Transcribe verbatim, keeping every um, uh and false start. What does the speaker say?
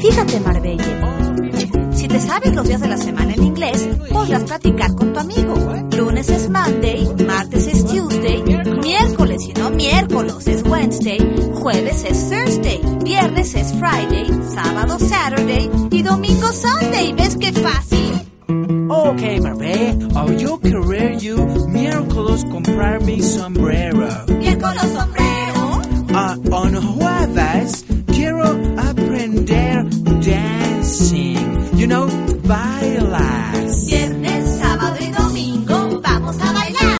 Fíjate, Marbella, si te sabes los días de la semana en inglés, podrás practicar con tu amigo. Lunes es Monday, martes es Tuesday, miércoles y no miércoles es Wednesday, jueves es Thursday, viernes es Friday, sábado Saturday y domingo Sunday. ¿Ves qué fácil? Okay, Marbella, oh, yo querer you miércoles comprar mi sombrero. Miércoles